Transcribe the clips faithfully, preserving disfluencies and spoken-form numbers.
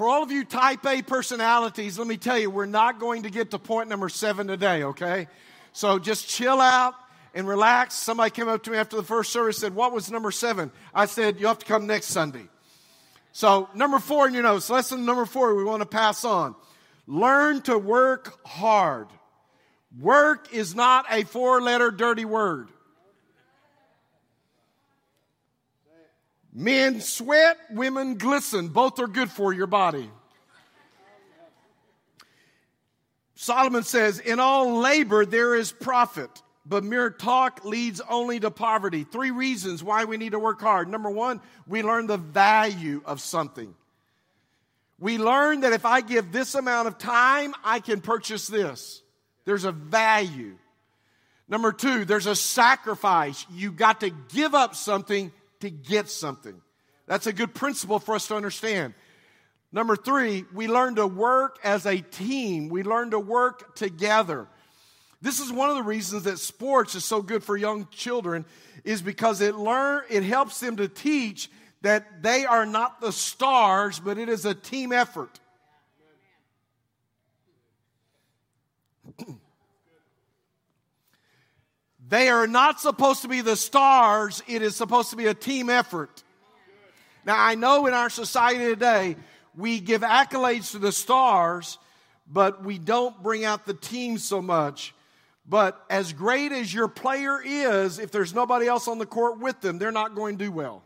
For all of you type A personalities, let me tell you, we're not going to get to point number seven today, okay? So just chill out and relax. Somebody came up to me after the first service and said, what was number seven? I said, you'll have to come next Sunday. So number four in your notes, lesson number four we want to pass on. Learn to work hard. Work is not a four-letter dirty word. Men sweat, women glisten. Both are good for your body. Solomon says, in all labor there is profit, but mere talk leads only to poverty. Three reasons why we need to work hard. Number one, we learn the value of something. We learn that if I give this amount of time, I can purchase this. There's a value. Number two, there's a sacrifice. You got to give up something to get something. That's a good principle for us to understand. Number three, we learn to work as a team. We learn to work together. This is one of the reasons that sports is so good for young children, is because it learn it helps them to teach that they are not the stars, but it is a team effort. They are not supposed to be the stars. It is supposed to be a team effort. Now, I know in our society today, we give accolades to the stars, but we don't bring out the team so much. But as great as your player is, if there's nobody else on the court with them, they're not going to do well.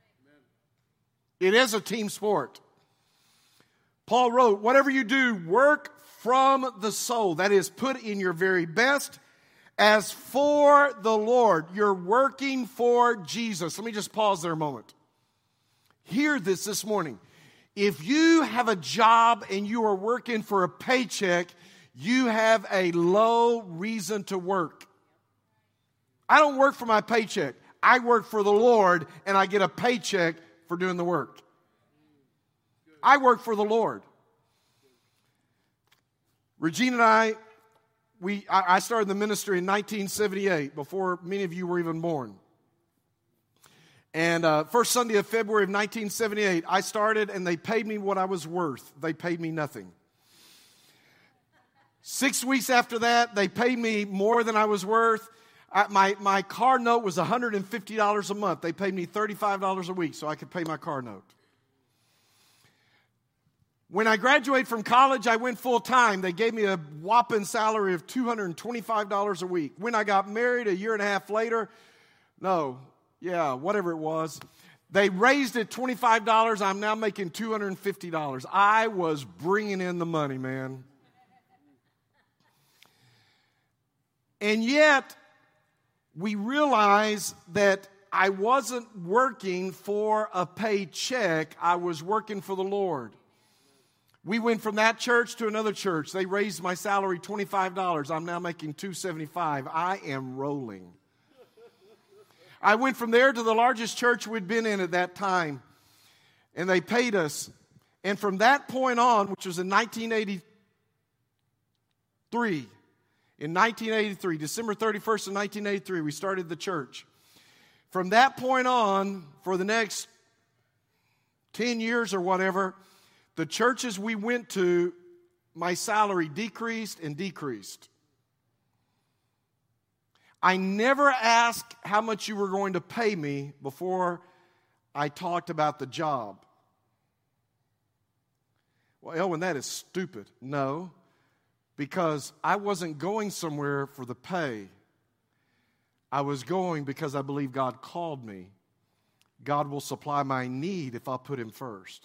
It is a team sport. Paul wrote, whatever you do, work from the soul. That is, put in your very best. As for the Lord, you're working for Jesus. Let me just pause there a moment. Hear this this morning. If you have a job and you are working for a paycheck, you have a low reason to work. I don't work for my paycheck. I work for the Lord, and I get a paycheck for doing the work. I work for the Lord. Regina and I, we I started the ministry in nineteen seventy-eight, before many of you were even born. And uh, first Sunday of February of nineteen seventy-eight, I started, and they paid me what I was worth. They paid me nothing. Six weeks after that, they paid me more than I was worth. I, my, my car note was one hundred fifty dollars a month. They paid me thirty-five dollars a week so I could pay my car note. When I graduated from college, I went full time. They gave me a whopping salary of two hundred twenty-five dollars a week. When I got married a year and a half later, no, yeah, whatever it was, they raised it twenty-five dollars. I'm now making two hundred fifty dollars. I was bringing in the money, man. And yet, we realized that I wasn't working for a paycheck. I was working for the Lord. We went from that church to another church. They raised my salary twenty-five dollars. I'm now making two hundred seventy-five dollars. I am rolling. I went from there to the largest church we'd been in at that time, and they paid us. And from that point on, which was in nineteen eighty-three, in nineteen eighty-three, December thirty-first of nineteen eighty-three, we started the church. From that point on, for the next ten years or whatever, the churches we went to, my salary decreased and decreased. I never asked how much you were going to pay me before I talked about the job. Well, Elwin, that is stupid. No, because I wasn't going somewhere for the pay. I was going because I believe God called me. God will supply my need if I put Him first.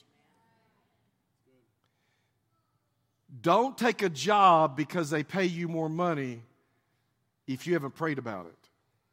Don't take a job because they pay you more money if you haven't prayed about it.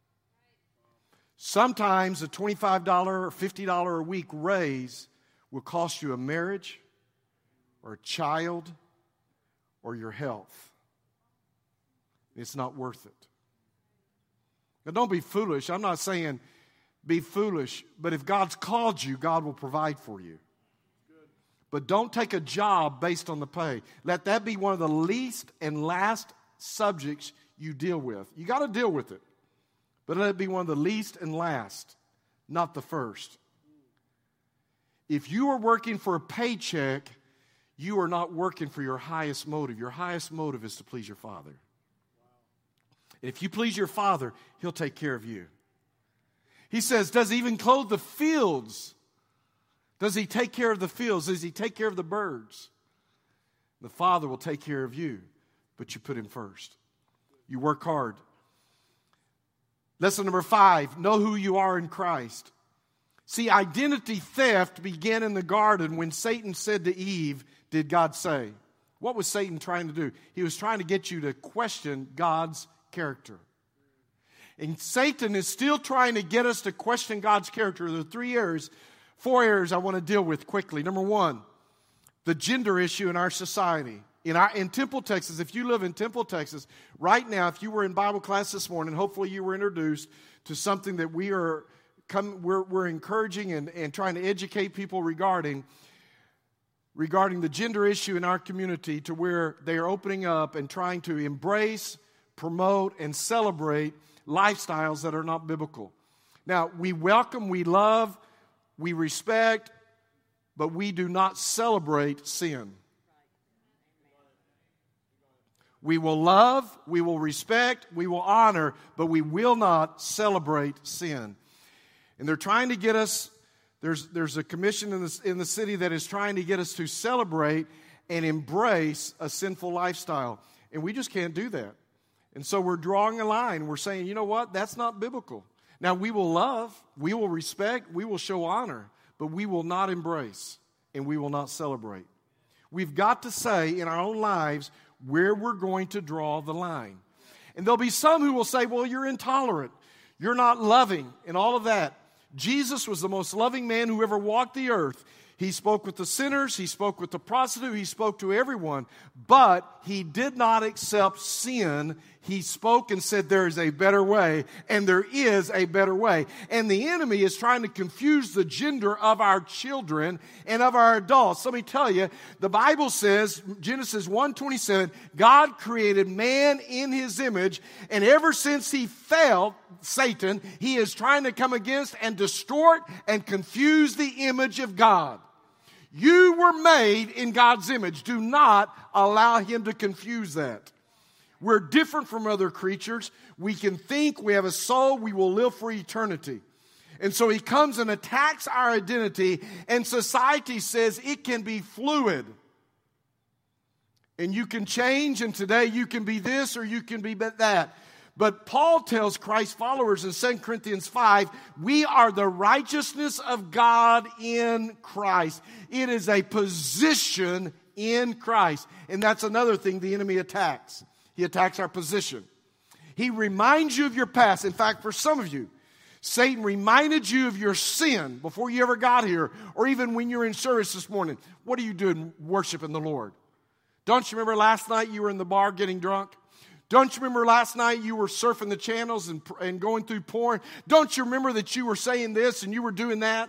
Sometimes a twenty-five dollars or fifty dollars a week raise will cost you a marriage or a child or your health. It's not worth it. Now, don't be foolish. I'm not saying be foolish, but if God's called you, God will provide for you. But don't take a job based on the pay. Let that be one of the least and last subjects you deal with. You got to deal with it. But let it be one of the least and last, not the first. If you are working for a paycheck, you are not working for your highest motive. Your highest motive is to please your Father. And if you please your Father, He'll take care of you. He says, does He even clothe the fields? Does He take care of the fields? Does He take care of the birds? The Father will take care of you, but you put Him first. You work hard. Lesson number five, know who you are in Christ. See, identity theft began in the garden when Satan said to Eve, did God say? What was Satan trying to do? He was trying to get you to question God's character. And Satan is still trying to get us to question God's character. There are three areas, four areas I want to deal with quickly. Number one, the gender issue in our society. In, our, in Temple, Texas, if you live in Temple, Texas, right now, if you were in Bible class this morning, hopefully you were introduced to something that we are come, we're, we're encouraging and, and trying to educate people regarding, regarding the gender issue in our community, to where they are opening up and trying to embrace, promote, and celebrate lifestyles that are not biblical. Now, we welcome, we love, we respect, but we do not celebrate sin. We will love, we will respect, we will honor, but we will not celebrate sin. And they're trying to get us, there's, there's a commission in the, in the city that is trying to get us to celebrate and embrace a sinful lifestyle. And we just can't do that. And so we're drawing a line. We're saying, you know what? That's not biblical. Now, we will love, we will respect, we will show honor, but we will not embrace and we will not celebrate. We've got to say in our own lives where we're going to draw the line. And there'll be some who will say, well, you're intolerant, you're not loving, and all of that. Jesus was the most loving man who ever walked the earth. He spoke with the sinners, He spoke with the prostitute, He spoke to everyone, but He did not accept sin. He spoke and said there is a better way, and there is a better way. And the enemy is trying to confuse the gender of our children and of our adults. Let me tell you, the Bible says, Genesis one twenty-seven, God created man in His image, and ever since he fell, Satan, he is trying to come against and distort and confuse the image of God. You were made in God's image. Do not allow him to confuse that. We're different from other creatures. We can think, we have a soul, we will live for eternity. And so he comes and attacks our identity, and society says it can be fluid. And you can change, and today you can be this or you can be that. But Paul tells Christ's followers in Second Corinthians five, we are the righteousness of God in Christ. It is a position in Christ. And that's another thing the enemy attacks. He attacks our position. He reminds you of your past. In fact, for some of you, Satan reminded you of your sin before you ever got here, or even when you were in service this morning. What are you doing worshiping the Lord? Don't you remember last night you were in the bar getting drunk? Don't you remember last night you were surfing the channels and, and going through porn? Don't you remember that you were saying this and you were doing that?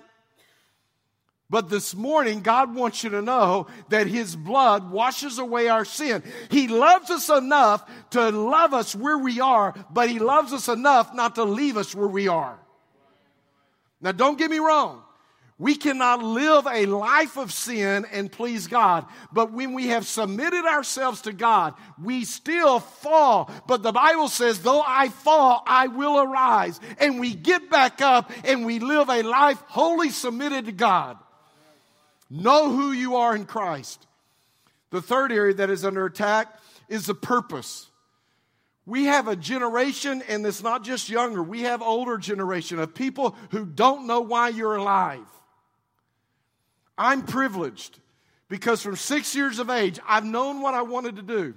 But this morning, God wants you to know that His blood washes away our sin. He loves us enough to love us where we are, but He loves us enough not to leave us where we are. Now, don't get me wrong. We cannot live a life of sin and please God. But when we have submitted ourselves to God, we still fall. But the Bible says, though I fall, I will arise. And we get back up and we live a life wholly submitted to God. Know who you are in Christ. The third area that is under attack is the purpose. We have a generation, and it's not just younger, we have older generation of people who don't know why you're alive. I'm privileged because from six years of age, I've known what I wanted to do.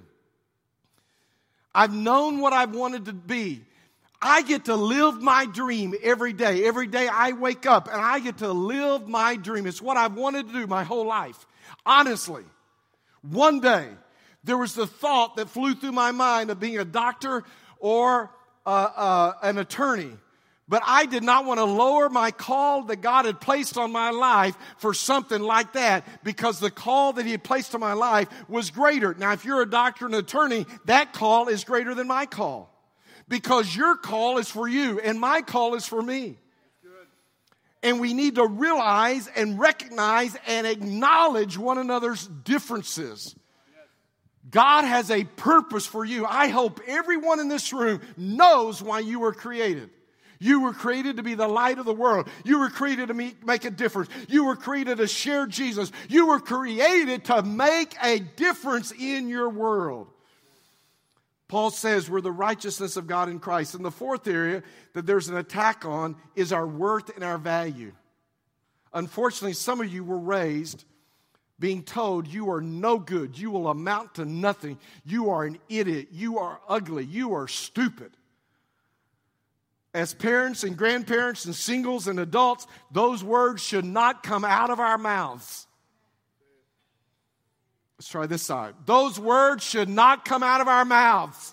I've known what I wanted to be. I get to live my dream every day. Every day I wake up and I get to live my dream. It's what I've wanted to do my whole life. Honestly, one day there was the thought that flew through my mind of being a doctor or uh, uh, an attorney. But I did not want to lower my call that God had placed on my life for something like that, because the call that He had placed on my life was greater. Now, if you're a doctor and an attorney, that call is greater than my call, because your call is for you and my call is for me. And we need to realize and recognize and acknowledge one another's differences. God has a purpose for you. I hope everyone in this room knows why you were created. You were created to be the light of the world. You were created to make a difference. You were created to share Jesus. You were created to make a difference in your world. Paul says we're the righteousness of God in Christ. And the fourth area that there's an attack on is our worth and our value. Unfortunately, some of you were raised being told you are no good. You will amount to nothing. You are an idiot. You are ugly. You are stupid. As parents and grandparents and singles and adults, those words should not come out of our mouths. Let's try this side. Those words should not come out of our mouths.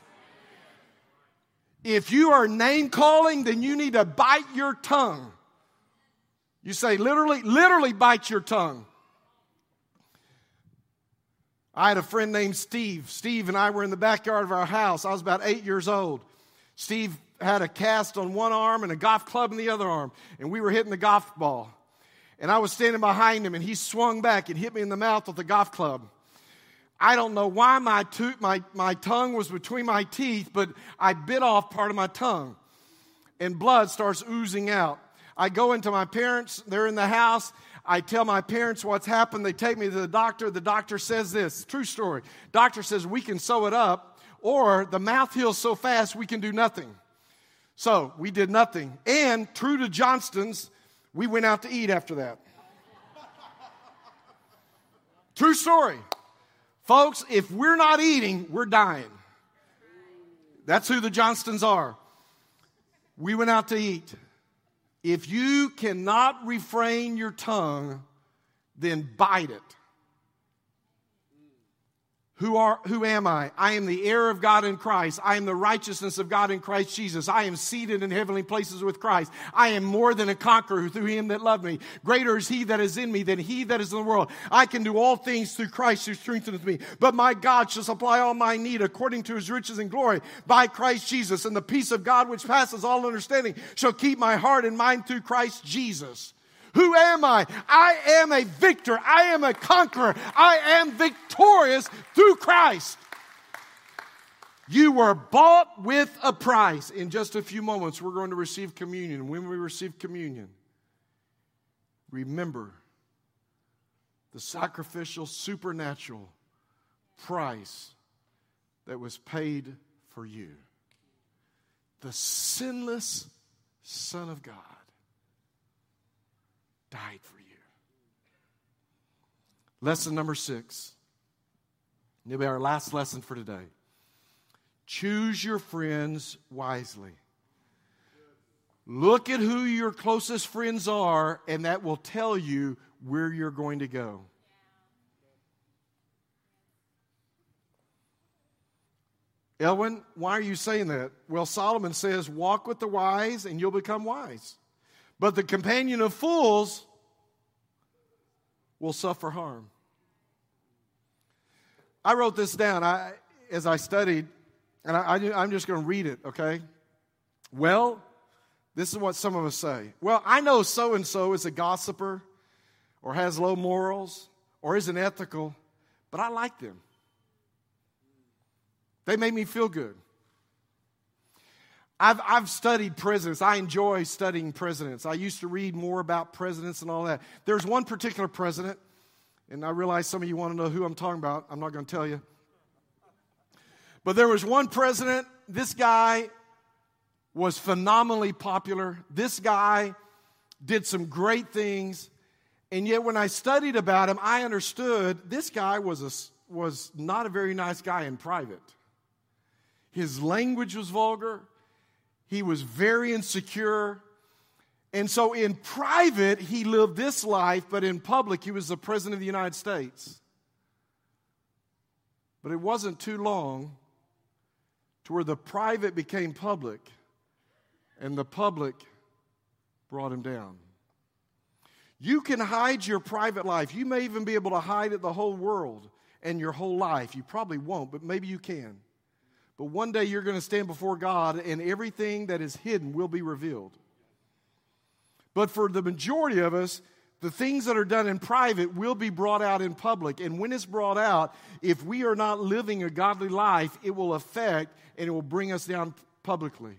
If you are name calling, then you need to bite your tongue. You say literally, literally bite your tongue. I had a friend named Steve. Steve and I were in the backyard of our house. I was about eight years old. Steve had a cast on one arm and a golf club in the other arm, and we were hitting the golf ball. And I was standing behind him, and he swung back and hit me in the mouth with the golf club. I don't know why my, to- my, my tongue was between my teeth, but I bit off part of my tongue, and blood starts oozing out. I go into my parents. They're in the house. I tell my parents what's happened. They take me to the doctor. The doctor says this, true story. Doctor says we can sew it up, or the mouth heals so fast we can do nothing. So we did nothing. And true to Johnston's, we went out to eat after that. True story. Folks, if we're not eating, we're dying. That's who the Johnstons are. We went out to eat. If you cannot refrain your tongue, then bite it. Who are, who am I? I am the heir of God in Christ. I am the righteousness of God in Christ Jesus. I am seated in heavenly places with Christ. I am more than a conqueror through him that loved me. Greater is he that is in me than he that is in the world. I can do all things through Christ who strengtheneth me. But my God shall supply all my need according to his riches and glory by Christ Jesus. And the peace of God which passes all understanding shall keep my heart and mind through Christ Jesus. Who am I? I am a victor. I am a conqueror. I am victorious through Christ. You were bought with a price. In just a few moments, we're going to receive communion. When we receive communion, remember the sacrificial, supernatural price that was paid for you. The sinless Son of God died for you. Lesson number six. It'll be our last lesson for today. Choose your friends wisely. Look at who your closest friends are, and that will tell you where you're going to go. Elwin, why are you saying that? Well, Solomon says, walk with the wise and you'll become wise. But the companion of fools will suffer harm. I wrote this down I, as I studied, and I, I, I'm just going to read it, okay? Well, this is what some of us say. Well, I know so-and-so is a gossiper or has low morals or isn't ethical, but I like them. They make me feel good. I've, I've studied presidents. I enjoy studying presidents. I used to read more about presidents and all that. There's one particular president, and I realize some of you want to know who I'm talking about. I'm not going to tell you. But there was one president. This guy was phenomenally popular. This guy did some great things. And yet when I studied about him, I understood this guy was, a, was not a very nice guy in private. His language was vulgar. He was very insecure. And so in private, he lived this life, but in public, he was the President of the United States. But it wasn't too long to where the private became public, and the public brought him down. You can hide your private life. You may even be able to hide it the whole world and your whole life. You probably won't, but maybe you can. But one day you're going to stand before God and everything that is hidden will be revealed. But for the majority of us, the things that are done in private will be brought out in public. And when it's brought out, if we are not living a godly life, it will affect and it will bring us down publicly.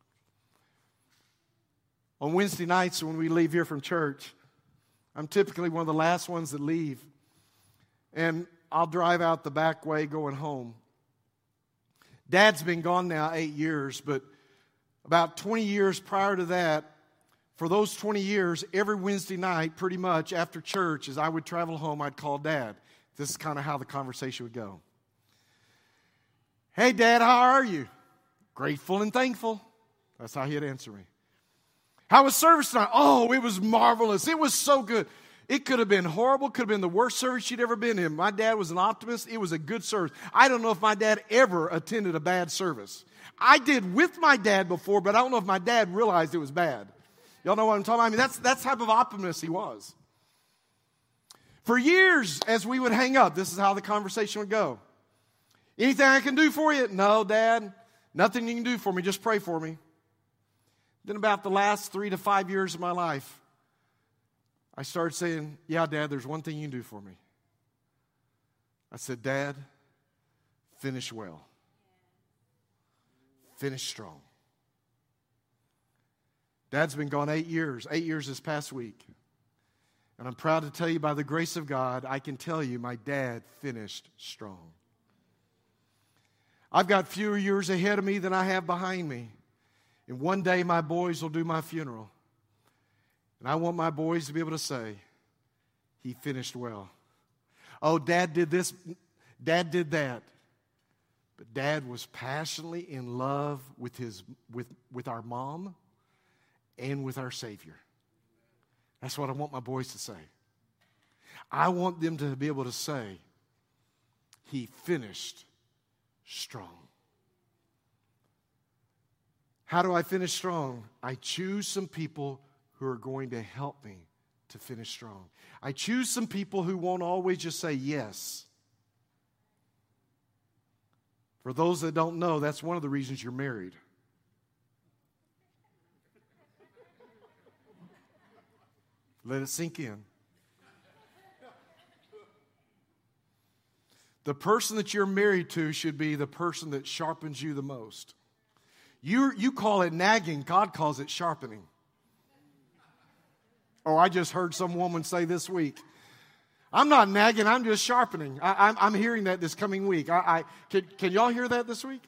On Wednesday nights when we leave here from church, I'm typically one of the last ones that leave. And I'll drive out the back way going home. Dad's been gone now eight years, but about twenty years prior to that, for those twenty years, every Wednesday night, pretty much after church, as I would travel home, I'd call Dad. This is kind of how the conversation would go. Hey, Dad, how are you? Grateful and thankful. That's how he'd answer me. How was service tonight? Oh, it was marvelous. It was so good. It could have been horrible. Could have been the worst service you'd ever been in. My dad was an optimist. It was a good service. I don't know if my dad ever attended a bad service. I did with my dad before, but I don't know if my dad realized it was bad. Y'all know what I'm talking about? I mean, that's that's the type of optimist he was. For years, as we would hang up, this is how the conversation would go. Anything I can do for you? No, Dad. Nothing you can do for me. Just pray for me. Then about the last three to five years of my life, I started saying, yeah, Dad, there's one thing you can do for me. I said, Dad, finish well. Finish strong. Dad's been gone eight years, eight years this past week. And I'm proud to tell you, by the grace of God, I can tell you my dad finished strong. I've got fewer years ahead of me than I have behind me. And one day my boys will do my funeral. And I want my boys to be able to say, he finished well. Oh, Dad did this, Dad did that. But Dad was passionately in love with his with, with our mom and with our Savior. That's what I want my boys to say. I want them to be able to say, he finished strong. How do I finish strong? I choose some people who are going to help me to finish strong. I choose some people who won't always just say yes. For those that don't know, that's one of the reasons you're married. Let it sink in. The person that you're married to should be the person that sharpens you the most. You, you call it nagging. God calls it sharpening. Oh, I just heard some woman say this week, I'm not nagging, I'm just sharpening. I, I'm, I'm hearing that this coming week. I, I can, can y'all hear that this week?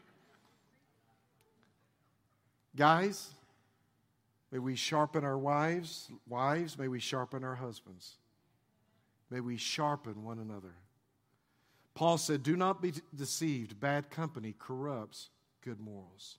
Guys, may we sharpen our wives. Wives, may we sharpen our husbands. May we sharpen one another. Paul said, do not be deceived. Bad company corrupts good morals.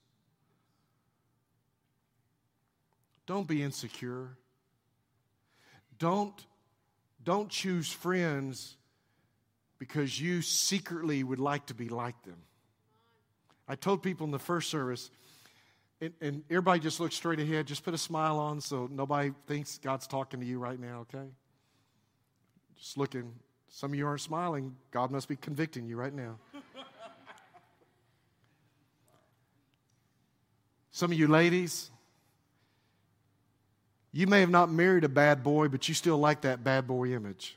Don't be insecure. Don't, don't choose friends because you secretly would like to be like them. I told people in the first service, and, and everybody just look straight ahead. Just put a smile on so nobody thinks God's talking to you right now, okay? Just looking. Some of you aren't smiling. God must be convicting you right now. Some of you ladies, you may have not married a bad boy, but you still like that bad boy image.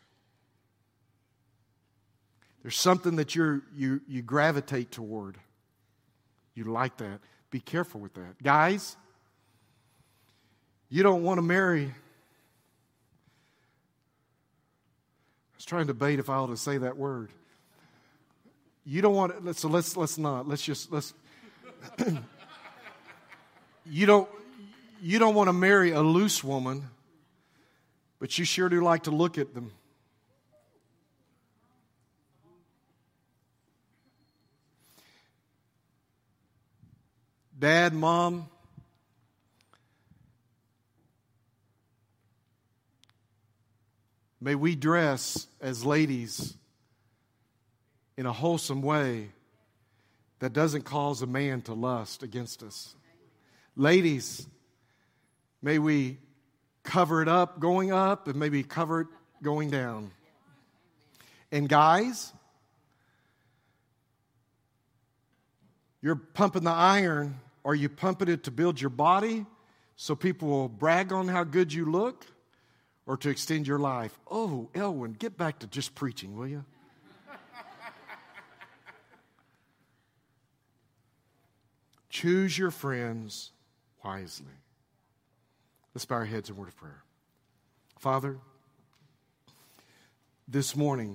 There's something that you're, you you gravitate toward. You like that. Be careful with that. Guys, you don't want to marry. I was trying to debate if I ought to say that word. You don't want to, so let's let's not. Let's just let's you don't You don't want to marry a loose woman, but you sure do like to look at them. Dad, Mom, may we dress as ladies in a wholesome way that doesn't cause a man to lust against us. Ladies, may we cover it up going up and maybe cover it going down. And guys, you're pumping the iron, or you pumping it to build your body so people will brag on how good you look, or to extend your life? Oh, Elwin, get back to just preaching, will you? Choose your friends wisely. Let's bow our heads in a word of prayer. Father, this morning,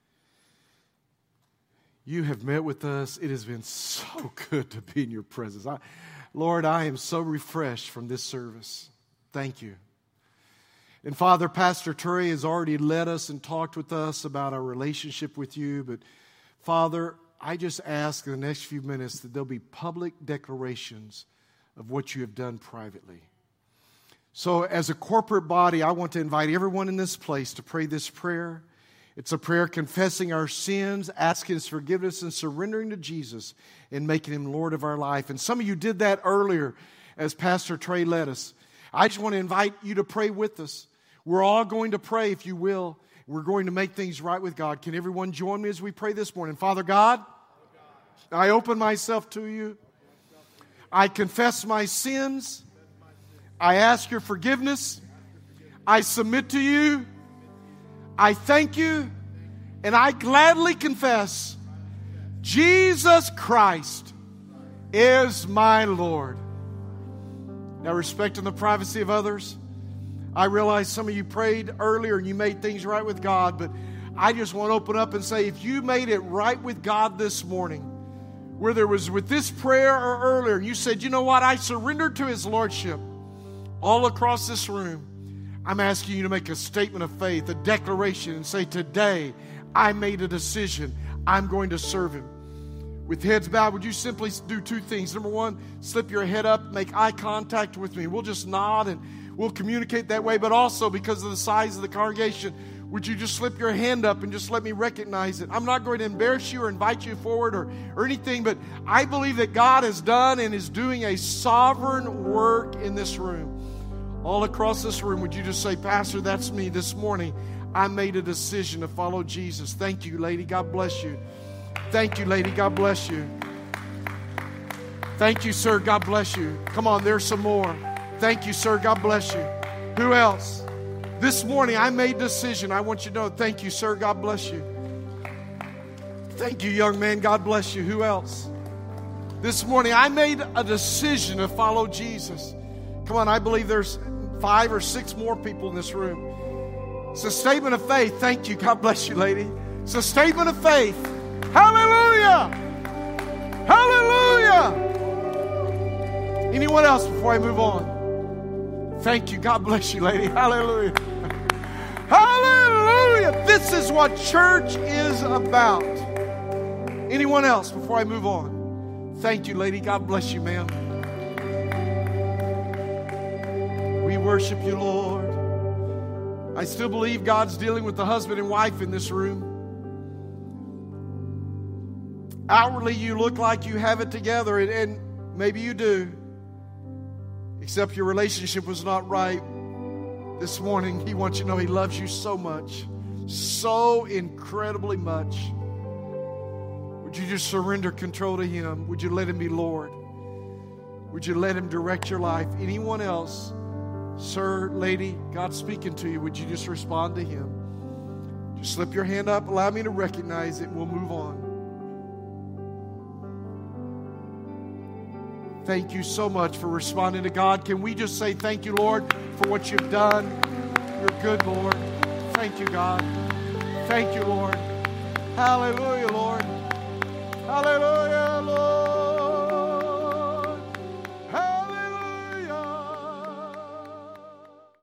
you have met with us. It has been so good to be in your presence. I, Lord, I am so refreshed from this service. Thank you. And Father, Pastor Trey has already led us and talked with us about our relationship with you. But Father, I just ask in the next few minutes that there'll be public declarations of what you have done privately. So as a corporate body, I want to invite everyone in this place to pray this prayer. It's a prayer confessing our sins, asking His forgiveness, and surrendering to Jesus and making Him Lord of our life. And some of you did that earlier as Pastor Trey led us. I just want to invite you to pray with us. We're all going to pray, if you will. We're going to make things right with God. Can everyone join me as we pray this morning? Father God, I open myself to you. I confess my sins. I ask your forgiveness. I submit to you. I thank you, and I gladly confess Jesus Christ is my Lord. Now, respecting the privacy of others, I realize some of you prayed earlier and you made things right with God, but I just want to open up and say, if you made it right with God this morning, whether it was with this prayer or earlier, and you said, you know what, I surrendered to His Lordship, all across this room, I'm asking you to make a statement of faith, a declaration, and say, today I made a decision. I'm going to serve Him. With heads bowed, would you simply do two things? Number one, slip your head up, make eye contact with me. We'll just nod and we'll communicate that way. But also, because of the size of the congregation, would you just slip your hand up and just let me recognize it? I'm not going to embarrass you or invite you forward or, or anything, but I believe that God has done and is doing a sovereign work in this room. All across this room, would you just say, Pastor, that's me this morning. I made a decision to follow Jesus. Thank you, lady. God bless you. Thank you, lady. God bless you. Thank you, sir. God bless you. Come on, there's some more. Thank you, sir. God bless you. Who else? This morning, I made a decision. I want you to know, thank you, sir. God bless you. Thank you, young man. God bless you. Who else? This morning, I made a decision to follow Jesus. Come on, I believe there's five or six more people in this room. It's a statement of faith. Thank you. God bless you, lady. It's a statement of faith. Hallelujah! Hallelujah! Anyone else before I move on? Thank you. God bless you, lady. Hallelujah. Hallelujah! This is what church is about. Anyone else before I move on? Thank you, lady. God bless you, ma'am. We worship you, Lord. I still believe God's dealing with the husband and wife in this room. Outwardly, you look like you have it together, and, and maybe you do, except your relationship was not right. This morning, He wants you to know He loves you so much, so incredibly much. Would you just surrender control to Him? Would you let Him be Lord? Would you let Him direct your life? Anyone else? Sir, lady, God's speaking to you. Would you just respond to Him? Just slip your hand up. Allow me to recognize it. We'll move on. Thank you so much for responding to God. Can we just say thank you, Lord, for what you've done? You're good, Lord. Thank you, God. Thank you, Lord. Hallelujah, Lord. Hallelujah.